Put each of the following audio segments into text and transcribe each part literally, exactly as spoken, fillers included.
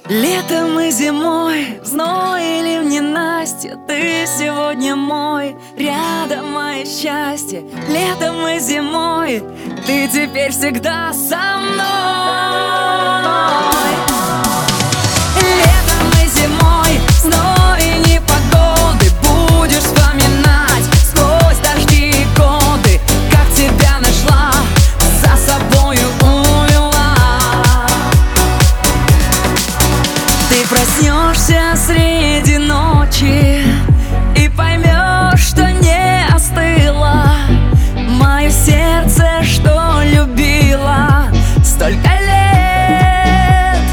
Летом и зимой, в зной или в ненастье, ты сегодня мой, рядом мое счастье. Летом и зимой, ты теперь всегда со мной. Летом и зимой, в зной и непогоды, будешь вспоминать сквозь дожди и годы, как тебя нашла, за собою увела. Ты проснешься среди ночи и поймешь, что не остыло мое сердце, что любила столько лет.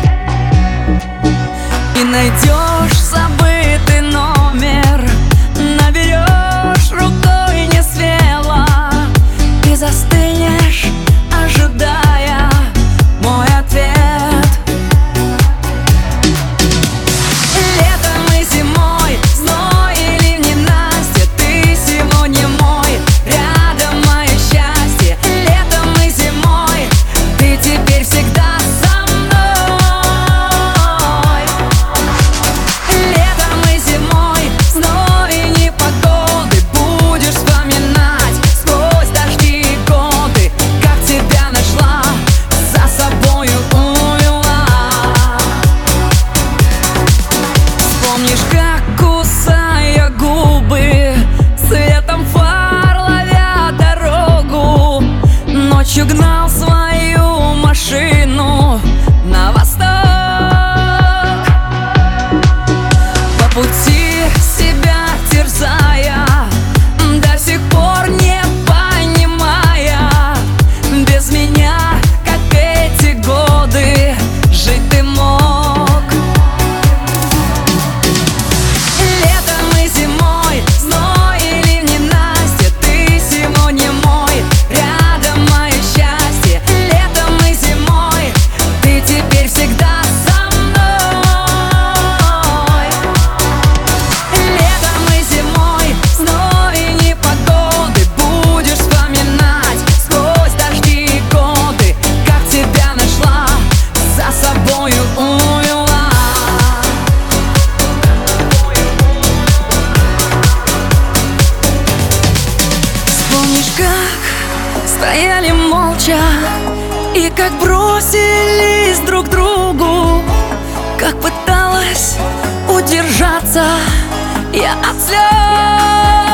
И найдешь забытый номер, наберешь рукой не смело и застынешь, ожидая мой ответ. Помнишь, как, кусая губы, светом фар ловя дорогу, ночью гнал свою машину на восток, по пути себя терзая, до сих пор не понимая, без меня, как эти годы, жить ты мог. Стояли молча и как бросились друг к другу, как пыталась удержаться я от слез.